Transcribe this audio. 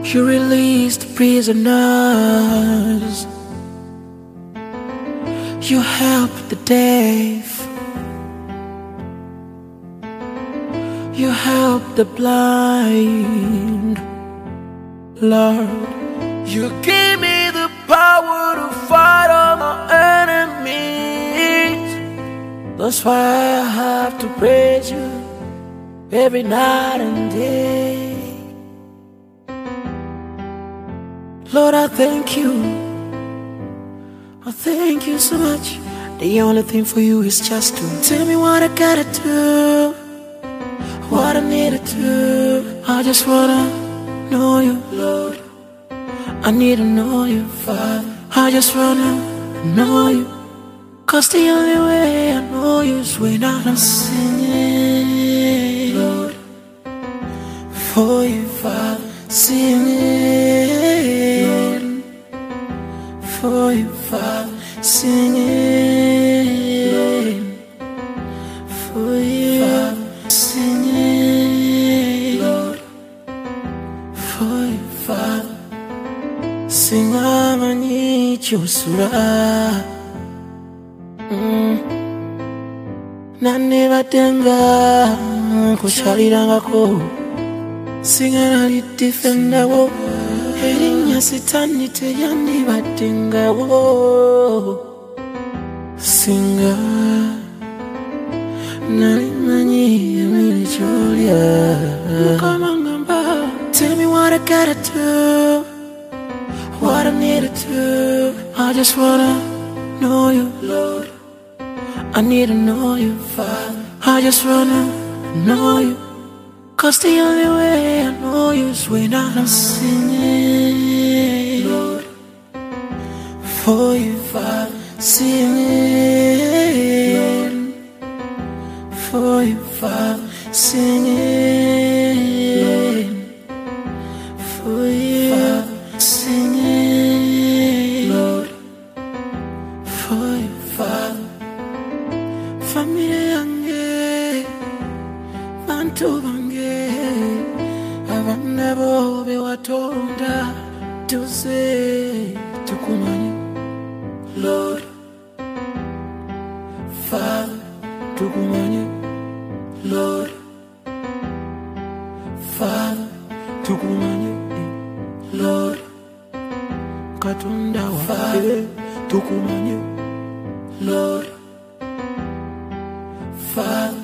You released the prisoners. You helped the deaf. You helped the blind. Lord, you gave me the power to fight all my enemies. That's why I have to praise you every night and day. Lord, I thank you. I thank you so much. The only thing for you is just to tell me what I gotta do, what I need to do. I just wanna know you, Lord. I need to know you, Father. I just wanna know you, 'cause the only way I know you is when I'm singing, Lord, for you, Father. Singing, for you, Father. Singing, for you, Father. Singing, Lord, for you, Father. Singamanyi chusura nane batenga kuchalirangako singana litifendawo erinya sitani teyandi batengawo singa nalimanyi emilicholia mukamangamba. Tell me what I gotta do, what I need to do. I just wanna know you, Lord. I need to know you, Father. I just wanna know you, 'cause the only way I know you is when I'm singing, Lord, for you, Father. Singing, for you, Father. Singing, for you, Father. Singing, Lord, for you, Father. Familia yange, bantu bange, abana bobe watonda, tuze tukumanye, Lord, Father, tukumanye, Lord, Father, tukumanye, Lord, Katonda waffe tukumanye, Lord, Father.